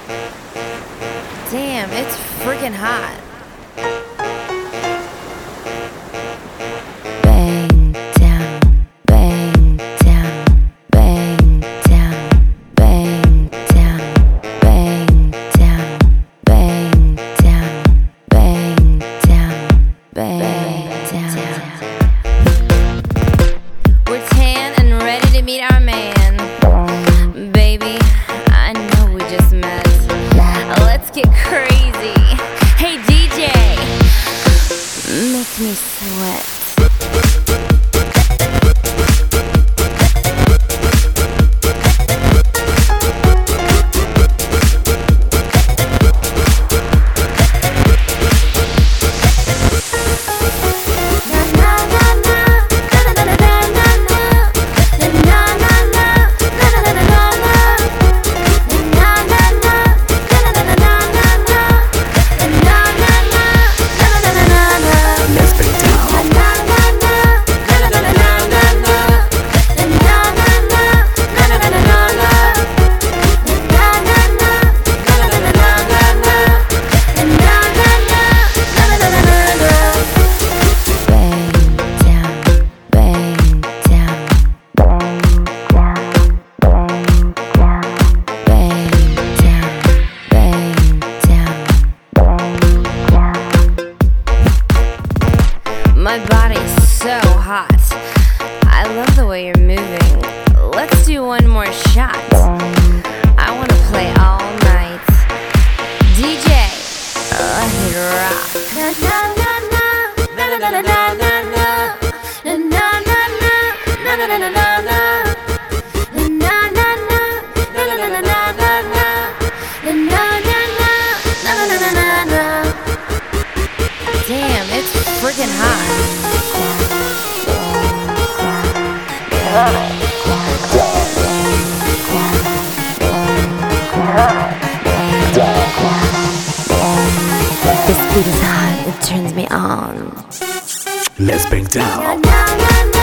Damn, it's freaking hot. Bang down, bang down, bang down, bang down, bang down, bang down, bang down, bang down. We're tan and ready to meet our man. Baby, I know we just met. Let's get crazy. Hey DJ, make me sweat. My body's so hot. I love the way you're moving. Let's do one more shot. I wanna play all night. DJ, let it rock. Na na na na na na na na na na na na na na na na na. Damn, it's freaking hot. This beat is hot, it turns me on. Let's bang down.